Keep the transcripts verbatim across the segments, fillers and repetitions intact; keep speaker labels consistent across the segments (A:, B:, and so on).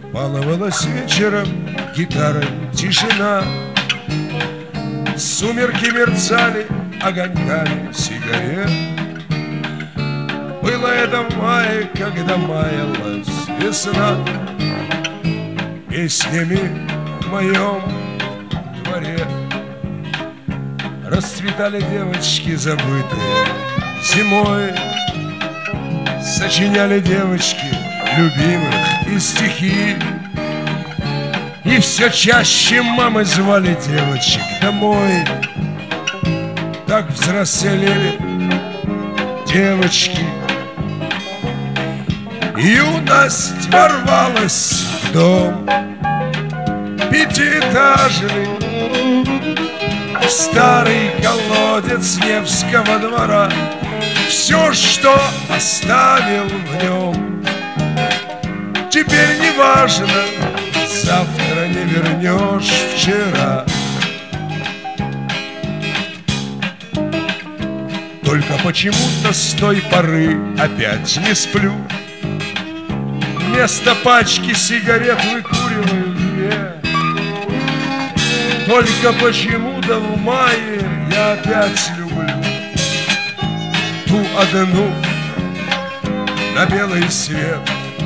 A: Баловалась вечером гитарой тишина, сумерки мерцали огоньками сигарет. Было это в мае, когда маялась весна, песнями в моем дворе расцветали девочки, забытые зимой. Сочиняли девочки любимых и стихи, и все чаще мамы звали девочек домой. Так взрослели девочки, юность ворвалась в дом пятиэтажный, в старый колодец Невского двора. Все, что оставил в нем, теперь не важно, завтра не вернешь вчера. Только почему-то с той поры опять не сплю, вместо пачки сигарет выкуриваю две. Только почему-то в мае я опять люблю ту одну на белый свет.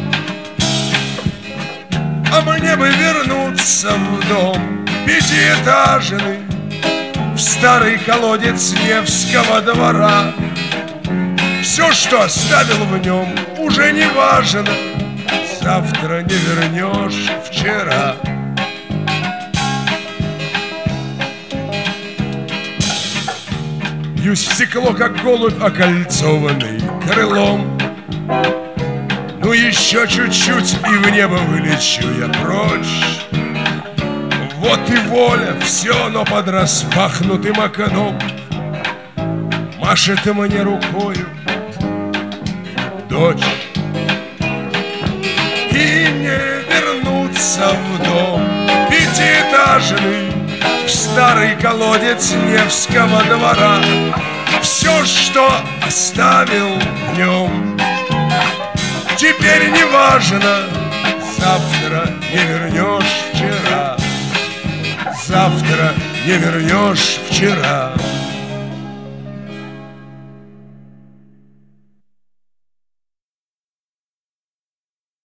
A: А мне бы вернуться в дом пятиэтажный, в старый колодец Невского двора. Все, что оставил в нем, уже не важно, завтра не вернешь вчера. Бьюсь в стекло, как голубь, окольцованный крылом. Ну еще чуть-чуть, и в небо вылечу я прочь. Вот и воля, все, но под распахнутым окном машет мне рукою дочь. И не вернуться в дом пятиэтажный, в старый колодец Невского двора. Все, что оставил в нем, теперь не важно, завтра не вернешь вчера. Завтра не вернешь вчера.